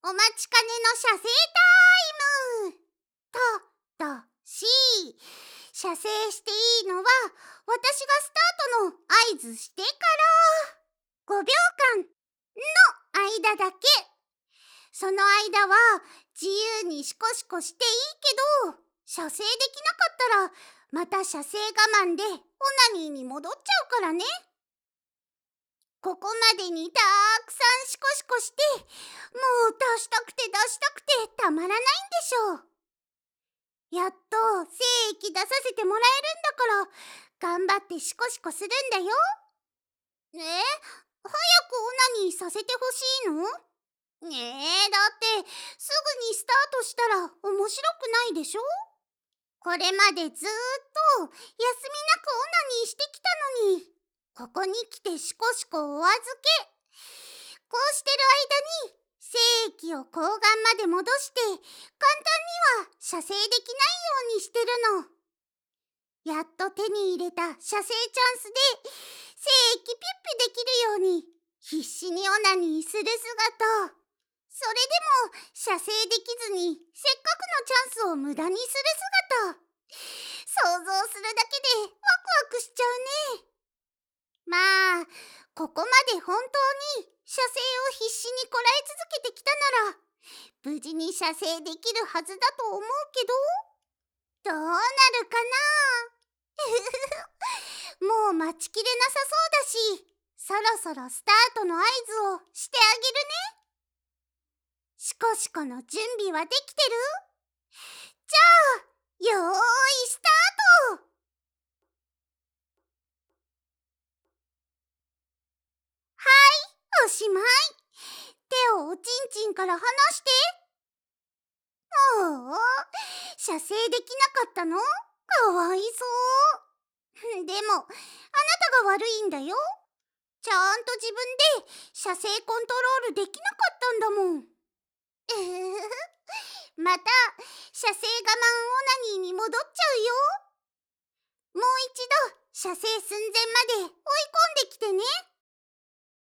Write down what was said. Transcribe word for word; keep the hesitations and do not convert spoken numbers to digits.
お待ちかねの射精タイム。た、だ、し。射精していいのは私がスタートの合図してからごびょうかんの間だけ。その間は自由にシコシコしていいけど、射精できなかったらまた射精我慢でオナニーに戻っちゃうからね。ここまでにたくさんシコシコして、もう出したくて出したくてたまらないんでしょう。やっと精液出させてもらえるんだから頑張ってシコシコするんだよ。え、早くオナニーさせてほしいの？ねえ、だってすぐにスタートしたら面白くないでしょ？これまでずーっと休みなくオナニーしてきたのに、ここに来てシコシコお預け。こうしてる間に精液を睾丸まで戻して簡単には射精できないようにしてるの。やっと手に入れた射精チャンスで精液ピッピできるように必死にオナニーする姿。それでも射精できずにせっかくのチャンスを無駄にする姿。想像するだけでワクワクしちゃうね。まあ、ここまで本当に射精を必死にこらえ続けてきたなら無事に射精できるはずだと思うけど、どうなるかな。もう待ちきれなさそうだし、そろそろスタートの合図をしてあげるね。シコシコの準備はできてる？じゃあ、よーいスタート！はい、おしまい。手をおちんちんから離して。おお、射精できなかったの？かわいそう。でも、あなたが悪いんだよ。ちゃんと自分で射精コントロールできなかったんだもん。うふふ。また射精我慢オナニーに戻っちゃうよ。もう一度射精寸前まで追い込んできてね。